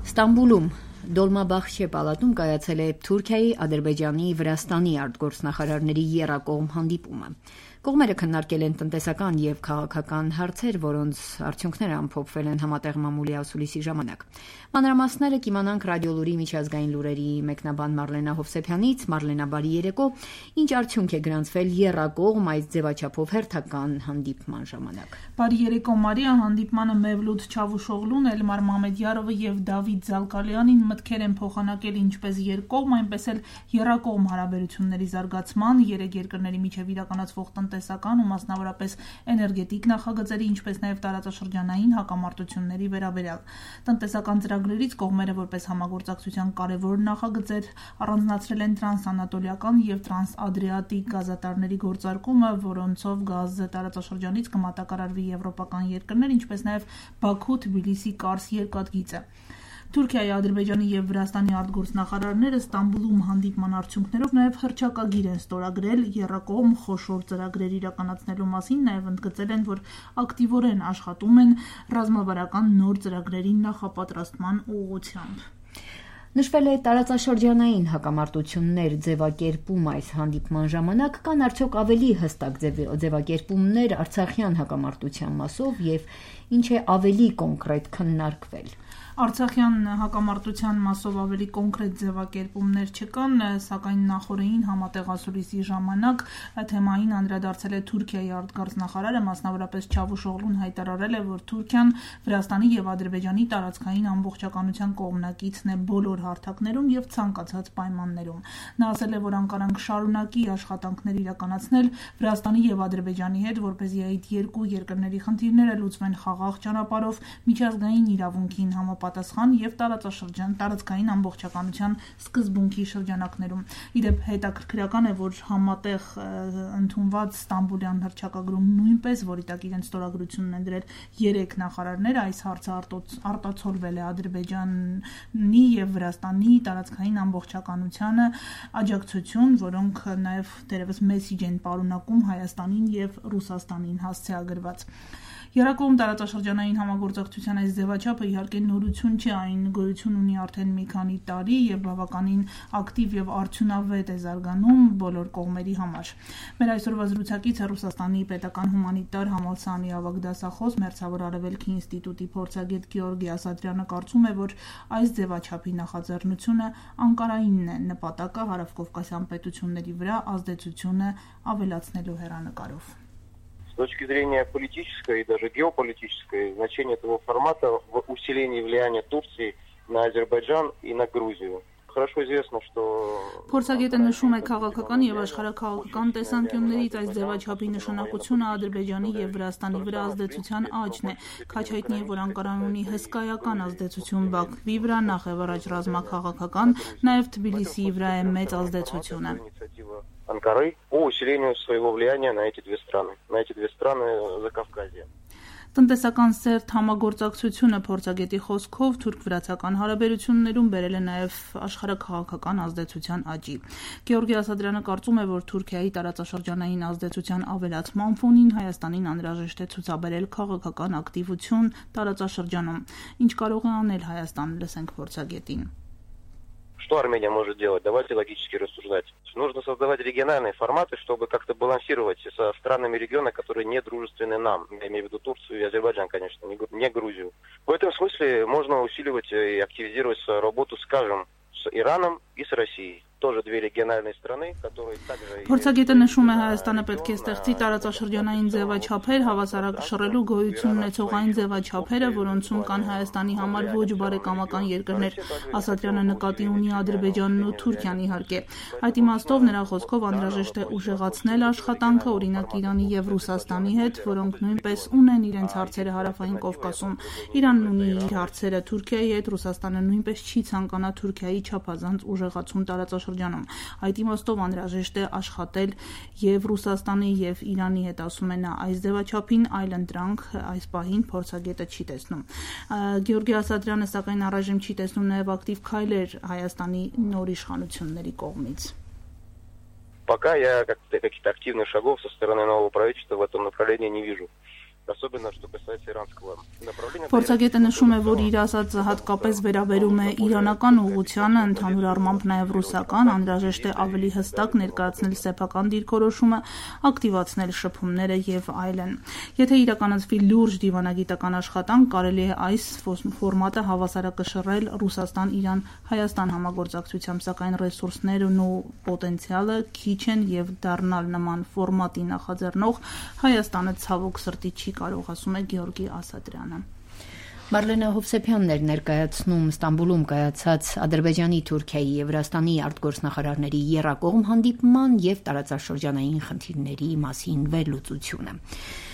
Ստամբուլում Դոլմաբախշե պալատում կայացել է Թուրքիայի, Ադրբեջանի, Վրաստանի արտգործնախարարների եռակողմ հանդիպումը։ Կողմերը քննարկել են տնտեսական եւ քաղաքական հարցեր, որոնց արդյունքները ամփոփվել են համատեղ մամուլի ասուլիսի ժամանակ։ Մանրամասները կիմանանք ռադիոլուրի միջազգային լուրերի մեկնաբան Մարլենա Հովսեփյանից։ Մարլենա, բարի երեկո։ Ինչ արդյունք է գրանցվել եռակողմ այս ձևաչափով հերթական հանդիպման ժամանակ։ Բարի երեկո, Մարիա։ Հանդիպմանը Մևլութ Չավուշօղլուն, Էլմար Մամեդյարովը եւ Դավիթ Զալկալյանին մտքեր են փոխանակել ինչպես երկկողմ, այնպես էլ եռակողմ հարաբերությունների զարգացման, երեք երկրների միջև իրականացվող տնտեսական ու մասնավորապես էներգետիկ նախագծերի, ինչպես նաև տարածաշրջանային հակամարտությունների վերաբերյալ։ Տնտեսական ծրագրերից կողմերը որպես համագործակցության կարևոր նախագծեր առանձնացրել են տրանսանատոլիական եւ տրանսադրիատիկ գազատարների գործարկումը, որոնցով գազը տարածաշրջանից կմատակարարվի եվրոպական երկրներ, ինչպես նաև Բաքու-Թբիլիսի-Կարս երկաթգիծը։ Թուրքիայի, Ադրբեջանի եւ Վրաստանի արտգործնախարարները Ստամբուլում հանդիպման արդյունքներով նաև հռչակագիր են ստորագրել եռակողմ խոշոր ծրագրեր իրականացնելու մասին, նաև ընդգծել են, որ ակտիվորեն աշխատում են ռազմավարական նոր ծրագրերի նախապատրաստման ուղղությամբ։ Նշվել է տարածաշրջանային հակամարտություններ ձևակերպում այս հանդիպման ժամանակ, կան արդյոք ավելի հստակ ձևակերպումներ արցախյան հակամարտության մասով եւ ինչ է ավելի կոնկրետ քննարկվել։ Արցախյան հակամարտության մասով ավելի կոնկրետ ձևակերպումներ չկան, սակայն նախորդին համատեղ ասուլիսի ժամանակ թեմային անդրադարձել է Թուրքիայի արտգործնախարարը, մասնավորապես Չավուշօղլուն հայտարարել է, որ Թուրքիան Վրաստանի եւ Ադրբեջանի տարածքային ամբողջականության կողմնակիցն է բոլոր հարթակներում եւ ցանկացած պայմաններում։ Նա ասել է, որ Անկարան կշարունակի աշխատանքներ իրականացնել Վրաստանի եւ Ադրբեջանի հետ, որպեսզի այդ երկու երկրների խնդիրները լուծվեն խաղաղ ճանապարհով, միջազգային իրավունքին պատասխան եւ տարածքային ամբողջականության սկզբունքի շրջանակներում։ Իդեպ հետաքրքրական է, որ համատեղ ընդունված Ստամբուլյան հռչակագրում նույնպես, որի տակ իրենց ստորագրությունն են դրել 3 նախարարներ, այս հարցը արտացոլվել է Ադրբեջանի եւ Վրաստանի տարածքային ամբողջականությանը աջակցություն, որոնք նաեւ դերևս մեսիջ են պարունակում Հայաստանին եւ Ռուսաստանին հասցեագրված։ Եռակողմ տարածաշրջանային համագործակցության այս ձևաչափը իհարկե նորություն չէ, այն գոյություն ունի արդեն մի քանի տարի եւ բավականին ակտիվ եւ արդյունավետ է զարգանում բոլոր կողմերի համար։ Մեր այսօրվա զրուցակիցը Ռուսաստանի պետական հումանիտար համալսարանի ավագ դասախոս Մերձավոր Արևելքի ինստիտուտի փորձագետ Գեորգի Ասատրյանը կարծում է, որ այս ձևաչափի նախաձեռնությունը Անկարայինն է, նպատակը հարավկովկասյան պետությունների վրա ազդեցությունը ավելացնելու հեռանկարով։ С точки зрения политической и даже геополитической, значение этого формата в усилении влияния Турции на Азербайджан и на Грузию. Хорошо известно, что Փորձագետը նշում է քաղաքական եւ աշխարհաքաղաքական տեսանկյուններից այս ձևաչափի նշանակությունը Ադրբեջանի եւ Վրաստանի վրա ազդեցության աճն է։ Քաչ հայտնի է, որ Անկարան ունի հսկայական ազդեցություն Բաքվի վրա, նախևառաջ ռազմաքաղաքական, նաեւ Թբիլիսիի վրա է մեծ ազդեցությունը։ Анкары по усилению своего влияния на эти две страны Закавказья. Տնտեսական սերտ համագործակցությունը փորձագետի խոսքով թուրք-վրացական հարաբերություններում բերել է նաև աշխարհաքաղաքական ազդեցության աճի։ Գեորգի Ասատրյանը կարծում է, որ Թուրքիայի տարածաշրջանային ազդեցության ավելացման фоնին Հայաստանին անհրաժեշտ է ցուցաբերել քաղաքական ակտիվություն տարածաշրջանում։ Ինչ կարող է անել Հայաստանը, լսենք փորձագետին։ Что Армения может делать? Давайте логически рассуждать. Нужно создавать региональные форматы, чтобы как-то балансировать со странами региона, которые не дружественны нам. Я имею в виду Турцию и Азербайджан, конечно, не Грузию. В этом смысле можно усиливать и активизировать свою работу, скажем, с Ираном и с Россией. Тоже две региональные страны, которые также Փորձագետը նշում է Հայաստանը պետք է ստեղծի տարածաշրջանային ձևաչափեր, հավասարակշռելու գոյություն ունեցող այն ձևաչափերը, որոնցում կան Հայաստանի համար ոչ բարեկամական երկրներ։ Ասատրյանը նկատի ունի Ադրբեջանն ու Թուրքիան իհարկե։ Այդ իմաստով նրա խոսքով անհրաժեշտ է ուժեղացնել աշխատանքը, օրինակ Իրանի եւ Ռուսաստանի հետ, որոնք նույնպես ունեն իրենց հարցերը հարավային Կովկասում։ Իրանն ունի իր հարցերը Թուրքիայի հետ, Ռուսաստանը նույնպես չի ցանկանա Թուրքիայի չափազանց ուժեղացում տարածաշրջանում։ Այդ իմաստով անհրաժեշտ է աշխատել եւ Ռուսաստանի եւ Իրանի հետ, ասում է նա, այս ձևաչափին այլ ընտրանք այս պահին փորձագետը չի տեսնում։ Գեորգի Ասատրյանը սակայն առայժմ չի տեսնում նաեւ ակտիվ քայլեր Հայաստանի նոր իշխանությունների կողմից։ Пока я каких-то активных шагов со стороны нового правительства в этом направлении не вижу. особенно что касается иранского направления. Փորձագետը նշում է, որ իր ասածը հատկապես վերաբերում է իրանական ուղղությանը, ընդհանուր առմամբ նաև ռուսական, անհրաժեշտ է ավելի հստակ ներկայացնել սեփական դիրքորոշումը, ակտիվացնել շփումները եւ այլն։ Եթե իրականացվի լուրջ դիվանագիտական աշխատանք, կարելի է այս ֆորմատը հավասարակշռել Ռուսաստան-Իրան-Հայաստան համագործակցությամբ, սակայն ռեսուրսներն ու պոտենցիալը քիչ են եւ դառնալ նման ֆորմատի նախաձեռնող Հայաստանը ցավոք սրտի չի կարող, ասում է Գեորգի Ասատրյանը։ Մարլենա Հովսեփյանն էր ներկայացնում Ստամբուլում կայացած Ադրբեջանի, Թուրքիայի եւ Վրաստանի արտգործնախարարների եռակողմ հանդիպման եւ տարածաշրջանային խնդիրների մասին վերլուծությունը։